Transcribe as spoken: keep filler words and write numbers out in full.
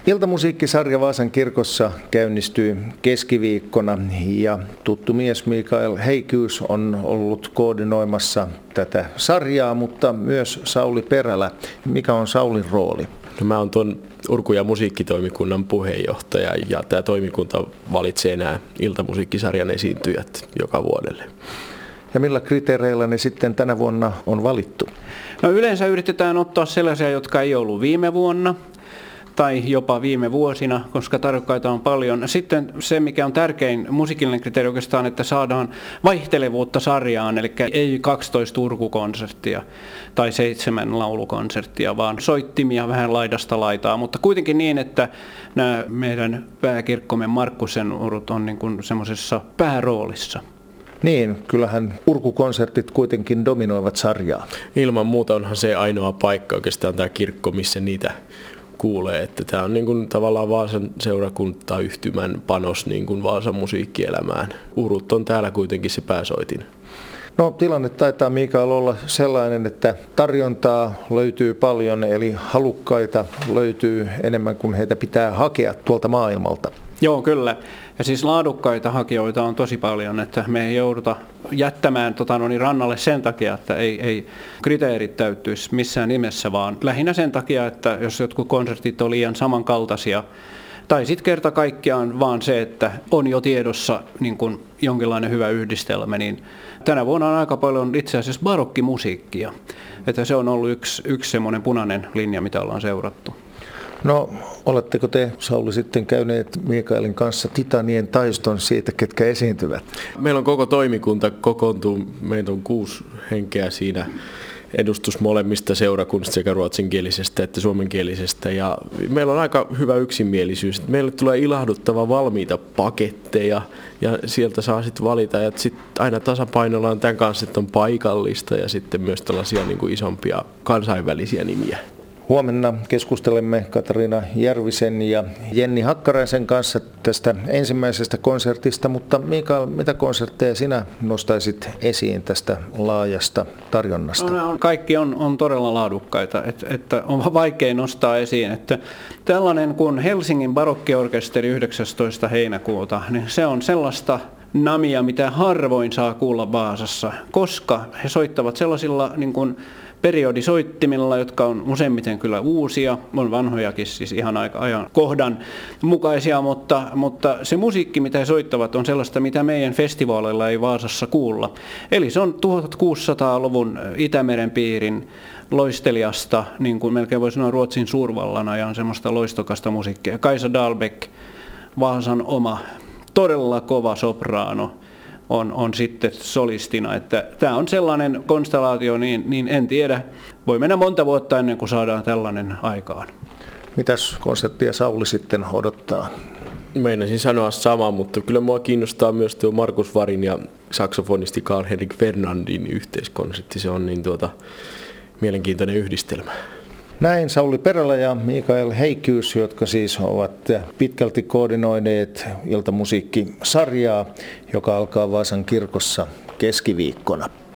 Iltamusiikkisarja Vaasan kirkossa käynnistyy keskiviikkona ja tuttu mies Mikael Heikyys on ollut koordinoimassa tätä sarjaa, mutta myös Sauli Perälä. Mikä on Saulin rooli? No, mä oon tuon Urku- ja musiikkitoimikunnan puheenjohtaja ja tämä toimikunta valitsee nämä iltamusiikkisarjan esiintyjät joka vuodelle. Ja millä kriteereillä ne sitten tänä vuonna on valittu? No, yleensä yritetään ottaa sellaisia, jotka ei ollut viime vuonna tai jopa viime vuosina, koska tarkkaita on paljon. Sitten se, mikä on tärkein musiikillinen kriteeri oikeastaan, että saadaan vaihtelevuutta sarjaan, eli ei kaksitoista urkukonserttia tai seitsemän laulukonserttia, vaan soittimia vähän laidasta laitaa, mutta kuitenkin niin, että nämä meidän pääkirkkomme Markkusen urut on niin kuin semmoisessa pääroolissa. Niin, kyllähän urkukonsertit kuitenkin dominoivat sarjaa. Ilman muuta onhan se ainoa paikka oikeastaan tämä kirkko, missä niitä kuulee, että tämä on niin kuin tavallaan Vaasan seurakuntayhtymän panos niin kuin Vaasan musiikkielämään. Urut on täällä kuitenkin se pääsoitin. No, tilanne taitaa Mikael olla sellainen, että tarjontaa löytyy paljon, eli halukkaita löytyy enemmän kuin heitä pitää hakea tuolta maailmalta. Joo, kyllä. Ja siis laadukkaita hakijoita on tosi paljon, että me ei jouduta jättämään tota, no niin, rannalle sen takia, että ei, ei kriteerit täyttyisi missään nimessä, vaan lähinnä sen takia, että jos jotkut konsertit on liian samankaltaisia, tai sitten kerta kaikkiaan vaan se, että on jo tiedossa niin kun jonkinlainen hyvä yhdistelmä, niin tänä vuonna on aika paljon itse asiassa barokkimusiikkia. Että se on ollut yksi, yksi semmoinen punainen linja, mitä ollaan seurattu. No, oletteko te, Sauli, sitten käyneet Mikaelin kanssa titanien taiston siitä, ketkä esiintyvät? Meillä on koko toimikunta kokoontuu, meitä on kuusi henkeä siinä, edustus molemmista seurakunnista sekä ruotsinkielisestä että suomenkielisestä, ja meillä on aika hyvä yksimielisyys. Meille tulee ilahduttava valmiita paketteja ja sieltä saa sitten valita, ja sitten aina tasapainoillaan tämän kanssa, että on paikallista ja sitten myös tällaisia niin kuin isompia kansainvälisiä nimiä. Huomenna keskustelemme Katariina Järvisen ja Jenni Hakkaraisen kanssa tästä ensimmäisestä konsertista, mutta Mikael, mitä konsertteja sinä nostaisit esiin tästä laajasta tarjonnasta? No, kaikki on, on todella laadukkaita, että, että on vaikea nostaa esiin, että tällainen kuin Helsingin barokkiorkesteri yhdeksästoista heinäkuuta, niin se on sellaista namia, mitä harvoin saa kuulla Vaasassa, koska he soittavat sellaisilla niin kuin periodisoittimilla, jotka on useimmiten kyllä uusia, on vanhojakin siis ihan aika ajan kohdan mukaisia, mutta, mutta se musiikki, mitä he soittavat, on sellaista, mitä meidän festivaaleilla ei Vaasassa kuulla. Eli se on tuhatkuusisataaluvun Itämeren piirin loistelijasta, niin kuin melkein voi sanoa Ruotsin suurvallan ajan semmoista loistokasta musiikkia. Kaisa Dahlbeck, Vaasan oma, todella kova sopraano. On, on sitten solistina, että tämä on sellainen konstellaatio, niin, niin en tiedä. Voi mennä monta vuotta ennen kuin saadaan tällainen aikaan. Mitäs konserttia Sauli sitten odottaa? Meinasin sanoa sama, mutta kyllä mua kiinnostaa myös tuo Markus Varin ja saksofonisti Karl-Henrik Fernandin yhteiskonsertti. Se on niin tuota, mielenkiintoinen yhdistelmä. Näin Sauli Perälä ja Mikael Heikyys, jotka siis ovat pitkälti koordinoineet iltamusiikkisarjaa, joka alkaa Vaasan kirkossa keskiviikkona.